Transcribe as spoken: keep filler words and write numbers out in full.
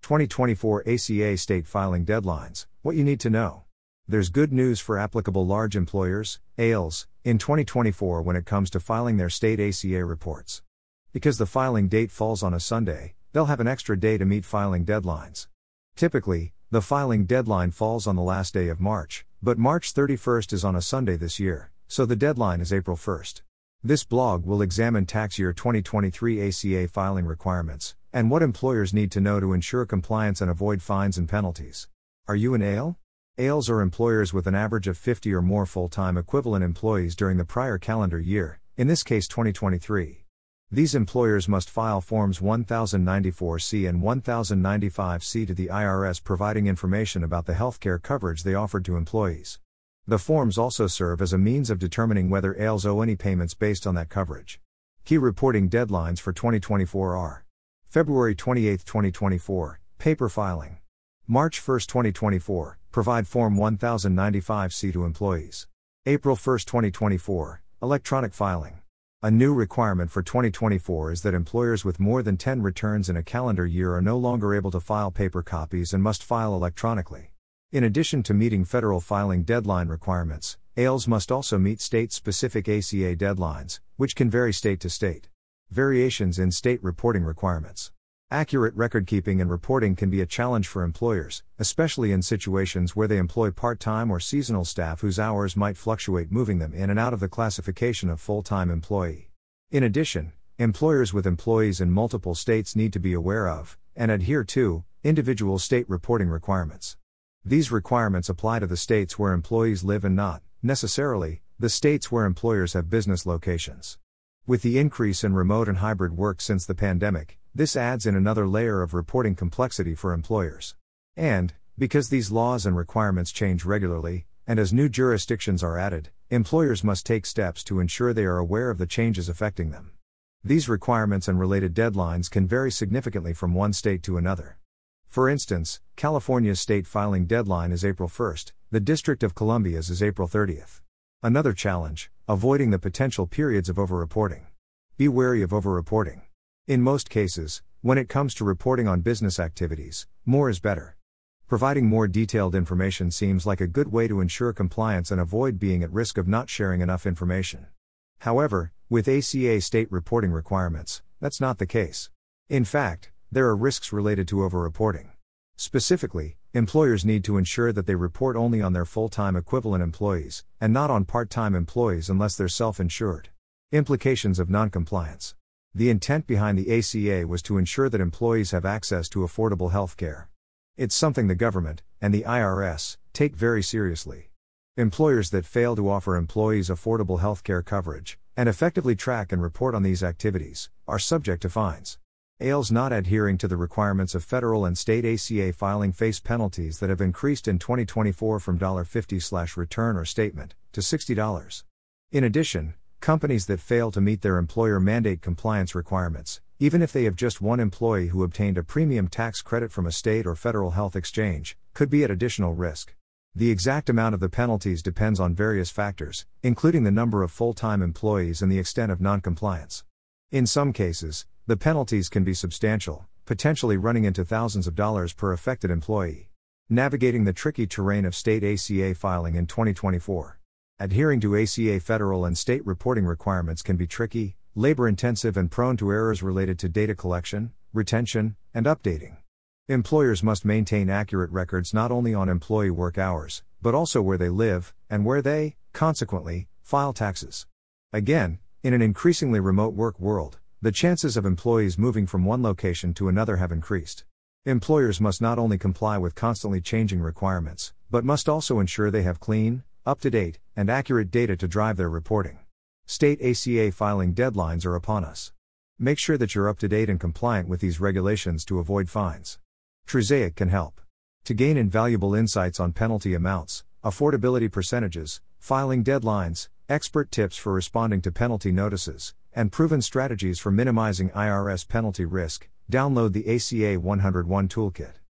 twenty twenty-four A C A State Filing Deadlines, what you need to know. There's good news for applicable large employers, A Ls, in twenty twenty-four when it comes to filing their state A C A reports. Because the filing date falls on a Sunday, they'll have an extra day to meet filing deadlines. Typically, the filing deadline falls on the last day of March, but March thirty-first is on a Sunday this year, so the deadline is April first. This blog will examine tax year twenty twenty-three A C A filing requirements, and what employers need to know to ensure compliance and avoid fines and penalties. Are you an A L? A Ls are employers with an average of fifty or more full-time equivalent employees during the prior calendar year, in this case twenty twenty-three. These employers must file Forms one thousand ninety-four C and one thousand ninety-five C to the I R S providing information about the healthcare coverage they offered to employees. The forms also serve as a means of determining whether A Ls owe any payments based on that coverage. Key reporting deadlines for twenty twenty-four are February twenty-eighth, twenty twenty-four, paper filing. March first, twenty twenty-four, provide Form one thousand ninety-five C to employees. April first, twenty twenty-four, electronic filing. A new requirement for twenty twenty-four is that employers with more than ten returns in a calendar year are no longer able to file paper copies and must file electronically. In addition to meeting federal filing deadline requirements, A Ls must also meet state-specific A C A deadlines, which can vary state to state. Variations in state reporting requirements. Accurate record-keeping and reporting can be a challenge for employers, especially in situations where they employ part-time or seasonal staff whose hours might fluctuate, moving them in and out of the classification of full-time employee. In addition, employers with employees in multiple states need to be aware of, and adhere to, individual state reporting requirements. These requirements apply to the states where employees live and not, necessarily, the states where employers have business locations. With the increase in remote and hybrid work since the pandemic, this adds in another layer of reporting complexity for employers. And, because these laws and requirements change regularly, and as new jurisdictions are added, employers must take steps to ensure they are aware of the changes affecting them. These requirements and related deadlines can vary significantly from one state to another. For instance, California's state filing deadline is April first, the District of Columbia's is April thirtieth. Another challenge, avoiding the potential periods of overreporting. Be wary of overreporting. In most cases, when it comes to reporting on business activities, more is better. Providing more detailed information seems like a good way to ensure compliance and avoid being at risk of not sharing enough information. However, with A C A state reporting requirements, that's not the case. In fact, there are risks related to overreporting. Specifically, employers need to ensure that they report only on their full-time equivalent employees, and not on part-time employees unless they're self-insured. Implications of noncompliance. The intent behind the A C A was to ensure that employees have access to affordable health care. It's something the government, and the I R S, take very seriously. Employers that fail to offer employees affordable health care coverage, and effectively track and report on these activities, are subject to fines. A Ls not adhering to the requirements of federal and state A C A filing face penalties that have increased in twenty twenty-four from fifty dollars return or statement, to sixty dollars. In addition, companies that fail to meet their employer mandate compliance requirements, even if they have just one employee who obtained a premium tax credit from a state or federal health exchange, could be at additional risk. The exact amount of the penalties depends on various factors, including the number of full-time employees and the extent of noncompliance. In some cases, the penalties can be substantial, potentially running into thousands of dollars per affected employee. Navigating the tricky terrain of state A C A filing in twenty twenty-four. Adhering to A C A federal and state reporting requirements can be tricky, labor-intensive and prone to errors related to data collection, retention, and updating. Employers must maintain accurate records not only on employee work hours, but also where they live, and where they, consequently, file taxes. Again, in an increasingly remote work world, the chances of employees moving from one location to another have increased. Employers must not only comply with constantly changing requirements, but must also ensure they have clean, up-to-date, and accurate data to drive their reporting. State A C A filing deadlines are upon us. Make sure that you're up-to-date and compliant with these regulations to avoid fines. Trusaic can help. To gain invaluable insights on penalty amounts, affordability percentages, filing deadlines, expert tips for responding to penalty notices, and proven strategies for minimizing I R S penalty risk, download the A C A one oh one Toolkit.